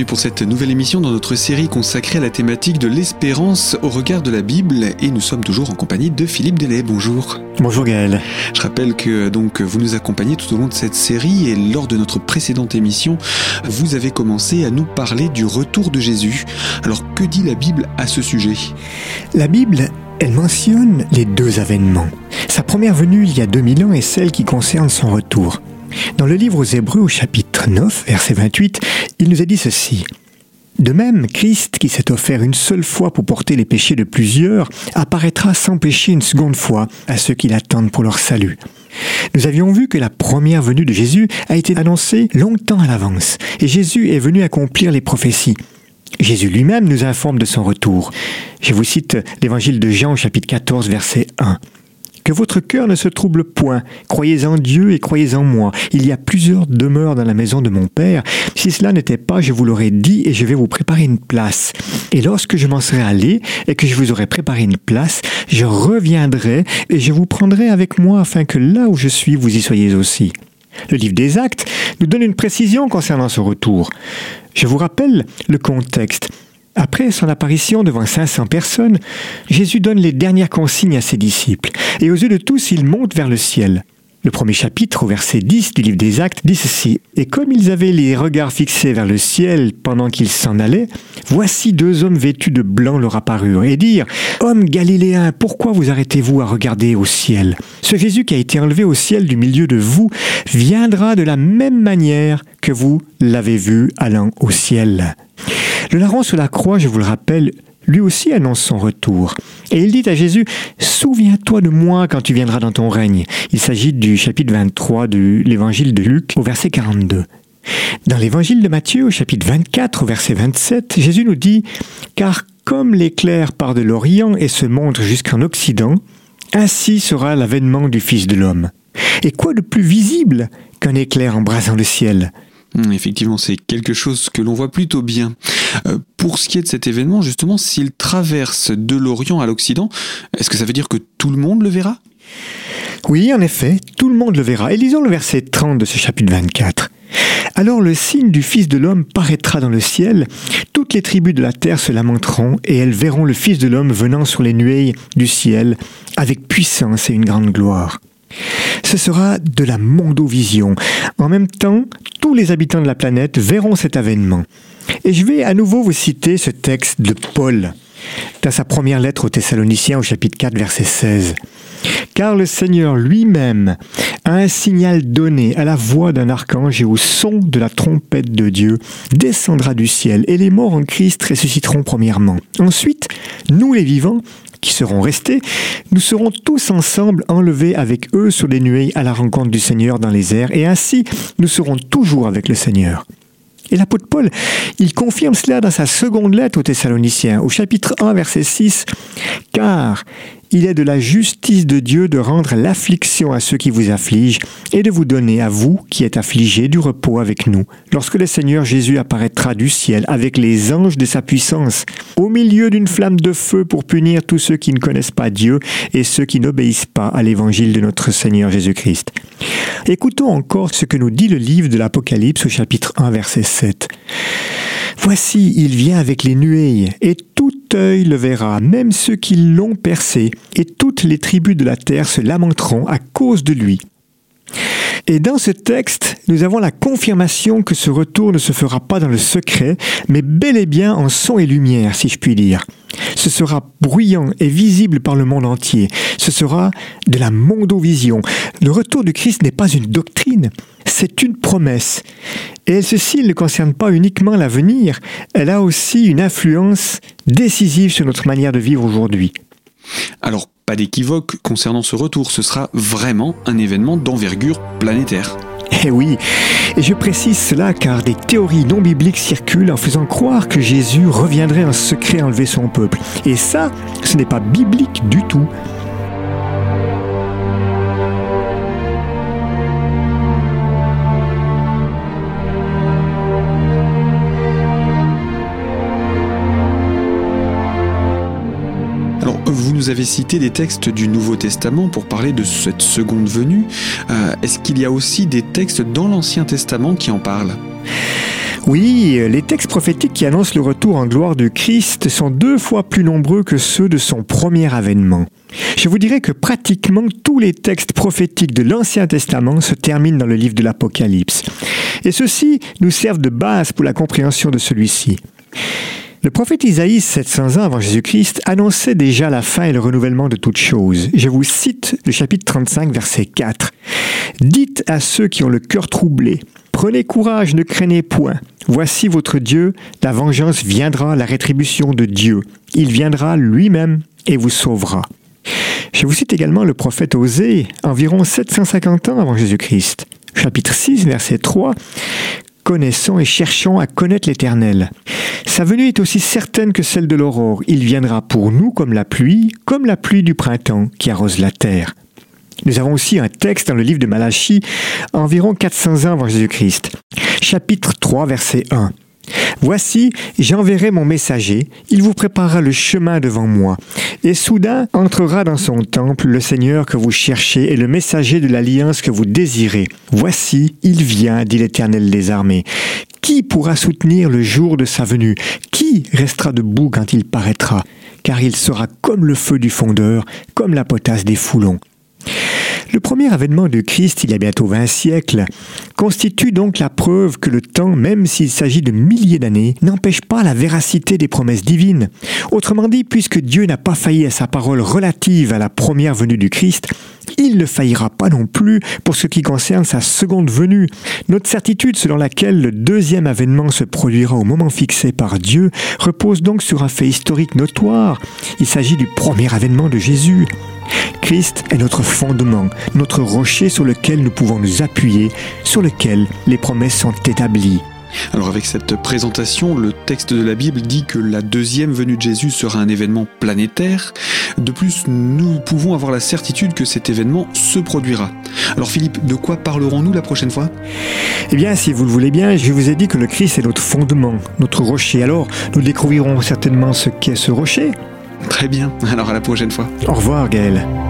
pour cette nouvelle émission dans notre série consacrée à la thématique de l'espérance au regard de la Bible, et nous sommes toujours en compagnie de Philippe Delay. Bonjour. Bonjour Gaël. Je rappelle que vous nous accompagnez tout au long de cette série, et lors de notre précédente émission, vous avez commencé à nous parler du retour de Jésus. Alors que dit la Bible à ce sujet ? La Bible, elle mentionne les deux avènements. Sa première venue il y a 2000 ans et celle qui concerne son retour. Dans le livre aux Hébreux au chapitre 9, verset 28, il nous a dit ceci. De même, Christ, qui s'est offert une seule fois pour porter les péchés de plusieurs, apparaîtra sans péché une seconde fois à ceux qui l'attendent pour leur salut. Nous avions vu que la première venue de Jésus a été annoncée longtemps à l'avance, et Jésus est venu accomplir les prophéties. Jésus lui-même nous informe de son retour. Je vous cite l'évangile de Jean, chapitre 14, verset 1. Que votre cœur ne se trouble point. Croyez en Dieu et croyez en moi. Il y a plusieurs demeures dans la maison de mon Père. Si cela n'était pas, je vous l'aurais dit et je vais vous préparer une place. Et lorsque je m'en serai allé et que je vous aurai préparé une place, je reviendrai et je vous prendrai avec moi afin que là où je suis, vous y soyez aussi. Le livre des Actes nous donne une précision concernant ce retour. Je vous rappelle le contexte. Après son apparition devant 500 personnes, Jésus donne les dernières consignes à ses disciples. Et aux yeux de tous, il monte vers le ciel. Le premier chapitre, au verset 10 du livre des Actes, dit ceci. « Et comme ils avaient les regards fixés vers le ciel pendant qu'ils s'en allaient, voici deux hommes vêtus de blanc leur apparurent et dirent « Hommes galiléens, pourquoi vous arrêtez-vous à regarder au ciel ? Ce Jésus qui a été enlevé au ciel du milieu de vous viendra de la même manière que vous l'avez vu allant au ciel. » Le larron sur la croix, je vous le rappelle, lui aussi annonce son retour. Et il dit à Jésus, « Souviens-toi de moi quand tu viendras dans ton règne. » Il s'agit du chapitre 23 de l'évangile de Luc, au verset 42. Dans l'évangile de Matthieu, au chapitre 24, au verset 27, Jésus nous dit, « Car comme l'éclair part de l'Orient et se montre jusqu'en Occident, ainsi sera l'avènement du Fils de l'homme. » Et quoi de plus visible qu'un éclair embrasant le ciel ? Effectivement, c'est quelque chose que l'on voit plutôt bien. Pour ce qui est de cet événement, justement, s'il traverse de l'Orient à l'Occident, est-ce que ça veut dire que tout le monde le verra ? Oui, en effet, tout le monde le verra. Et lisons le verset 30 de ce chapitre 24. « Alors le signe du Fils de l'homme paraîtra dans le ciel, toutes les tribus de la terre se lamenteront, et elles verront le Fils de l'homme venant sur les nuées du ciel, avec puissance et une grande gloire. » Ce sera de la mondovision. En même temps, tous les habitants de la planète verront cet avènement. Et je vais à nouveau vous citer ce texte de Paul, dans sa première lettre aux Thessaloniciens au chapitre 4, verset 16. « Car le Seigneur lui-même a un signal donné à la voix d'un archange et au son de la trompette de Dieu, descendra du ciel, et les morts en Christ ressusciteront premièrement. Ensuite, nous les vivants, qui seront restés, nous serons tous ensemble enlevés avec eux sur les nuées à la rencontre du Seigneur dans les airs, et ainsi nous serons toujours avec le Seigneur. » Et l'apôtre Paul, il confirme cela dans sa seconde lettre aux Thessaloniciens, au chapitre 1, verset 6, « Car il est de la justice de Dieu de rendre l'affliction à ceux qui vous affligent et de vous donner à vous qui êtes affligés du repos avec nous, lorsque le Seigneur Jésus apparaîtra du ciel avec les anges de sa puissance, au milieu d'une flamme de feu pour punir tous ceux qui ne connaissent pas Dieu et ceux qui n'obéissent pas à l'évangile de notre Seigneur Jésus-Christ. » Écoutons encore ce que nous dit le livre de l'Apocalypse au chapitre 1, verset 7. « Voici, il vient avec les nuées, et tout œil le verra, même ceux qui l'ont percé, et toutes les tribus de la terre se lamenteront à cause de lui. » Et dans ce texte, nous avons la confirmation que ce retour ne se fera pas dans le secret, mais bel et bien en son et lumière, si je puis dire. Ce sera bruyant et visible par le monde entier. Ce sera de la mondovision. Le retour du Christ n'est pas une doctrine, c'est une promesse. Et ceci ne concerne pas uniquement l'avenir, elle a aussi une influence décisive sur notre manière de vivre aujourd'hui. Alors, pas d'équivoque concernant ce retour, ce sera vraiment un événement d'envergure planétaire. Eh oui, et je précise cela car des théories non bibliques circulent en faisant croire que Jésus reviendrait en secret enlever son peuple. Et ça, ce n'est pas biblique du tout. Vous nous avez cité des textes du Nouveau Testament pour parler de cette seconde venue. Est-ce qu'il y a aussi des textes dans l'Ancien Testament qui en parlent ? Oui, les textes prophétiques qui annoncent le retour en gloire de Christ sont 2 fois plus nombreux que ceux de son premier avènement. Je vous dirais que pratiquement tous les textes prophétiques de l'Ancien Testament se terminent dans le livre de l'Apocalypse. Et ceux-ci nous servent de base pour la compréhension de celui-ci. Le prophète Isaïe, 700 ans avant Jésus-Christ, annonçait déjà la fin et le renouvellement de toutes choses. Je vous cite le chapitre 35, verset 4. « Dites à ceux qui ont le cœur troublé, prenez courage, ne craignez point. Voici votre Dieu, la vengeance viendra, la rétribution de Dieu. Il viendra lui-même et vous sauvera. » Je vous cite également le prophète Osée, environ 750 ans avant Jésus-Christ. Chapitre 6, verset 3. « Connaissons et cherchons à connaître l'Éternel. Sa venue est aussi certaine que celle de l'aurore. Il viendra pour nous comme la pluie du printemps qui arrose la terre. » Nous avons aussi un texte dans le livre de Malachie, environ 400 ans avant Jésus-Christ. Chapitre 3, verset 1. « Voici, j'enverrai mon messager, il vous préparera le chemin devant moi. Et soudain entrera dans son temple le Seigneur que vous cherchez et le messager de l'alliance que vous désirez. Voici, il vient, dit l'Éternel des armées. Qui pourra soutenir le jour de sa venue? Qui restera debout quand il paraîtra? Car il sera comme le feu du fondeur, comme la potasse des foulons. » Le premier avènement de Christ, il y a bientôt 20 siècles, constitue donc la preuve que le temps, même s'il s'agit de milliers d'années, n'empêche pas la véracité des promesses divines. Autrement dit, puisque Dieu n'a pas failli à sa parole relative à la première venue du Christ, il ne faillira pas non plus pour ce qui concerne sa seconde venue. Notre certitude selon laquelle le deuxième avènement se produira au moment fixé par Dieu repose donc sur un fait historique notoire. Il s'agit du premier avènement de Jésus. Christ est notre fondement, notre rocher sur lequel nous pouvons nous appuyer, sur lequel les promesses sont établies. Alors avec cette présentation, le texte de la Bible dit que la deuxième venue de Jésus sera un événement planétaire. De plus, nous pouvons avoir la certitude que cet événement se produira. Alors Philippe, de quoi parlerons-nous la prochaine fois ? Eh bien, si vous le voulez bien, je vous ai dit que le Christ est notre fondement, notre rocher. Alors, nous découvrirons certainement ce qu'est ce rocher. Très bien, alors à la prochaine fois. Au revoir Gaël.